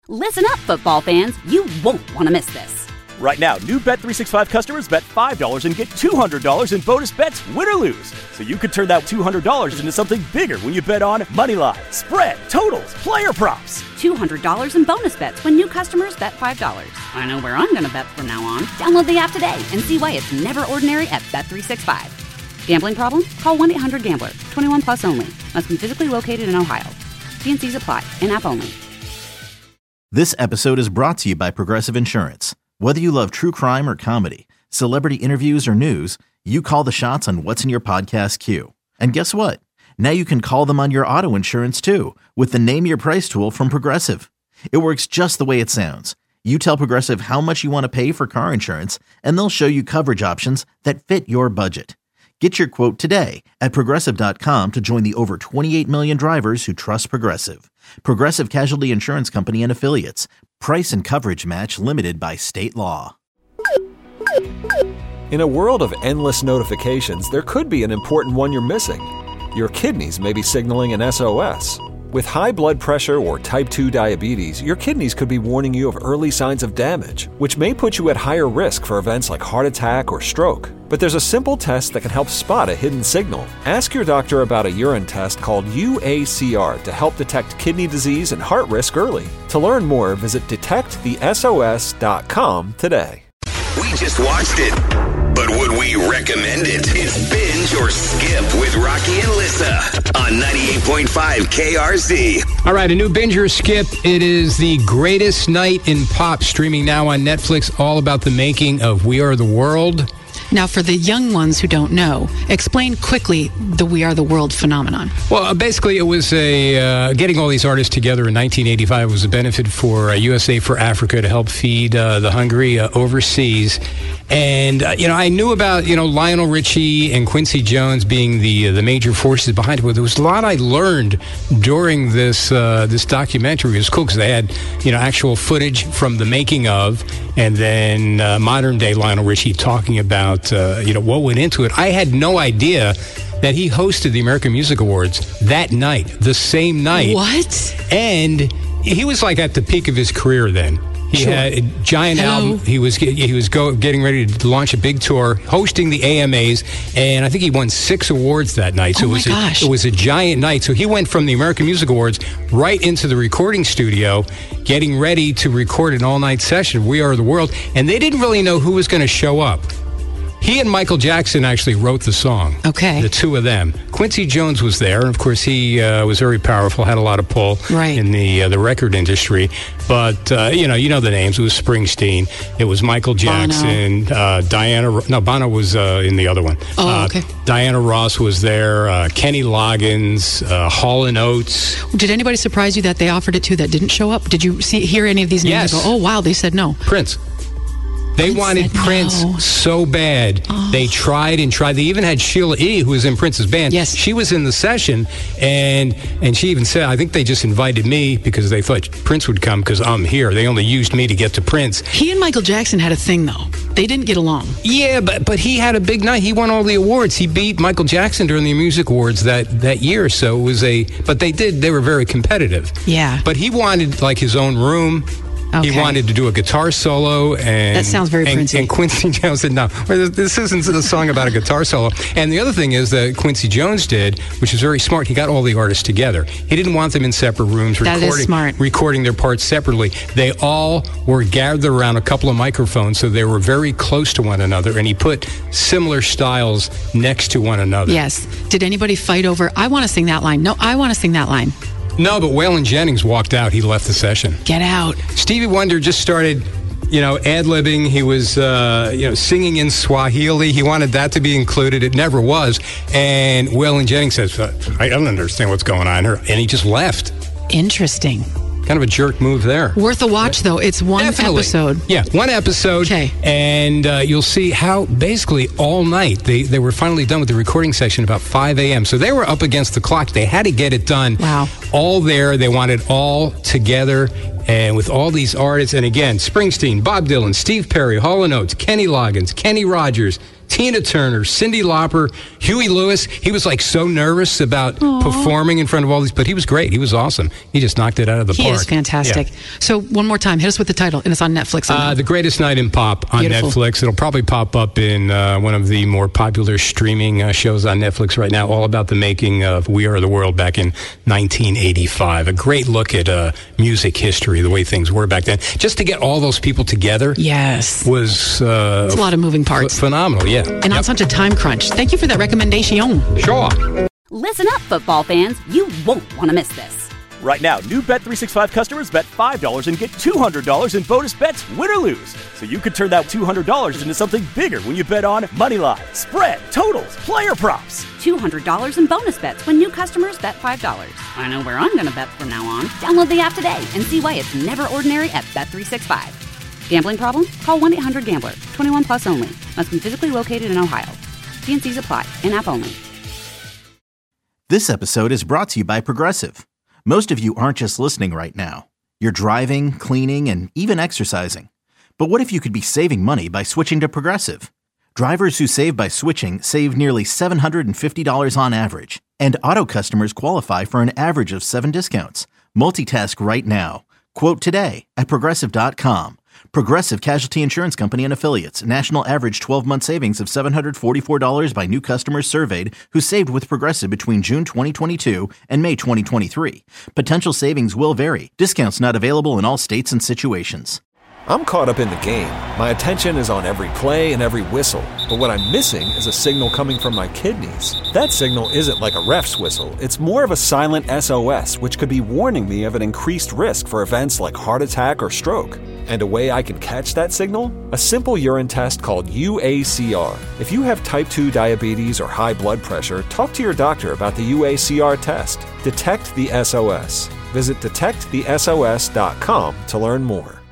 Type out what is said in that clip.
Listen up, football fans. You won't want to miss this. Right now, new Bet365 customers bet $5 and get $200 in bonus bets, win or lose. So you could turn that $200 into something bigger when you bet on moneyline, spread, totals, player props. $200 in bonus bets when new customers bet $5. I know where I'm going to bet from now on. Download the app today and see why it's never ordinary at Bet365. Gambling problem? Call 1-800-GAMBLER. 21 plus only. Must be physically located in Ohio. T&Cs apply. In-app only. This episode is brought to you by Progressive Insurance. Whether you love true crime or comedy, celebrity interviews or news, you call the shots on what's in your podcast queue. And guess what? Now you can call them on your auto insurance too with the Name Your Price tool from Progressive. It works just the way it sounds. You tell Progressive how much you want to pay for car insurance, and they'll show you coverage options that fit your budget. Get your quote today at Progressive.com to join the over 28 million drivers who trust Progressive. Progressive Casualty Insurance Company and Affiliates. Price and coverage match limited by state law. In a world of endless notifications, there could be an important one you're missing. Your kidneys may be signaling an SOS. With high blood pressure or type 2 diabetes, your kidneys could be warning you of early signs of damage, which may put you at higher risk for events like heart attack or stroke. But there's a simple test that can help spot a hidden signal. Ask your doctor about a urine test called UACR to help detect kidney disease and heart risk early. To learn more, visit detectthesos.com today. We just watched it, but would we recommend it? It's Binge or Skip with Rocky and Lissa on 98.5 KRZ. All right, a new Binge or Skip. It is The Greatest Night in Pop, streaming now on Netflix, all about the making of We Are the World. Now, for the young ones who don't know, explain quickly the We Are the World phenomenon. Well, basically, it was getting all these artists together in 1985 was a benefit for USA for Africa to help feed the hungry overseas. And, I knew about, Lionel Richie and Quincy Jones being the major forces behind it. But there was a lot I learned during this documentary. It was cool because they had, actual footage from the making of, and then modern day Lionel Richie talking about, what went into it. I had no idea that he hosted the American Music Awards that night, the same night. What? And he was like at the peak of his career then. He had a giant album. He was getting ready to launch a big tour, hosting the AMAs, and I think he won 6 awards that night. So it was a giant night. So he went from the American Music Awards right into the recording studio, getting ready to record an all-night session, We Are the World, and they didn't really know who was going to show up. He and Michael Jackson actually wrote the song. Okay. The two of them. Quincy Jones was there, and of course he was very powerful, had a lot of pull in the record industry. But, you know the names. It was Springsteen. It was Michael Jackson. Bono was in the other one. Oh, okay. Diana Ross was there. Kenny Loggins, Hall & Oates. Did anybody surprise you that they offered it to that didn't show up? Did you hear any of these names? Yes. Go, oh, wow, they said no. Prince. They wanted Prince so bad. Oh. They tried and tried. They even had Sheila E., who was in Prince's band. Yes. She was in the session, and she even said, I think they just invited me because they thought Prince would come because I'm here. They only used me to get to Prince. He and Michael Jackson had a thing, though. They didn't get along. Yeah, but he had a big night. He won all the awards. He beat Michael Jackson during the music awards that year. So it was but they were very competitive. Yeah. But he wanted like his own room. Okay. He wanted to do a guitar solo, and that sounds very Princey. And Quincy Jones said, "No, this isn't a song about a guitar solo." And the other thing is that Quincy Jones did, which is very smart. He got all the artists together. He didn't want them in separate rooms recording their parts separately. They all were gathered around a couple of microphones, so they were very close to one another. And he put similar styles next to one another. Yes. Did anybody fight over? I want to sing that line. No, I want to sing that line. No, but Waylon Jennings walked out. He left the session. Get out. Stevie Wonder just started, ad-libbing. He was, singing in Swahili. He wanted that to be included. It never was. And Waylon Jennings says, I don't understand what's going on here. And he just left. Interesting. Kind of a jerk move there. Worth a watch, though. It's one episode. Yeah, one episode. Okay. And you'll see how basically all night they were finally done with the recording session about 5 a.m. So they were up against the clock. They had to get it done. Wow. All there. They wanted all together. And with all these artists, and again, Springsteen, Bob Dylan, Steve Perry, Hall & Oates, Kenny Loggins, Kenny Rogers, Tina Turner, Cyndi Lauper, Huey Lewis. He was like so nervous about performing in front of all these, but he was great. He was awesome. He just knocked it out of the park. He is fantastic. Yeah. So one more time, hit us with the title, and it's on Netflix. The Greatest Night in Pop on Netflix. It'll probably pop up in one of the more popular streaming shows on Netflix right now, all about the making of We Are the World back in 1985. A great look at music history, the way things were back then. Just to get all those people together was... it's a lot of moving parts. Phenomenal, yeah. And on such a time crunch. Thank you for that recommendation. Sure. Listen up, football fans. You won't want to miss this. Right now, new Bet365 customers bet $5 and get $200 in bonus bets, win or lose. So you could turn that $200 into something bigger when you bet on moneyline, spread, totals, player props. $200 in bonus bets when new customers bet $5. I know where I'm going to bet from now on. Download the app today and see why it's never ordinary at Bet365. Gambling problem? Call 1-800-GAMBLER. 21 plus only. Must be physically located in Ohio. T&Cs apply. In-app only. This episode is brought to you by Progressive. Most of you aren't just listening right now. You're driving, cleaning, and even exercising. But what if you could be saving money by switching to Progressive? Drivers who save by switching save nearly $750 on average. And auto customers qualify for an average of 7 discounts. Multitask right now. Quote today at Progressive.com. Progressive Casualty Insurance Company and Affiliates. National average 12-month savings of $744 by new customers surveyed who saved with Progressive between June 2022 and May 2023. Potential savings will vary. Discounts not available in all states and situations. I'm caught up in the game. My attention is on every play and every whistle. But what I'm missing is a signal coming from my kidneys. That signal isn't like a ref's whistle. It's more of a silent SOS, which could be warning me of an increased risk for events like heart attack or stroke. And a way I can catch that signal? A simple urine test called UACR. If you have type 2 diabetes or high blood pressure, talk to your doctor about the UACR test. Detect the SOS. Visit detectthesos.com to learn more.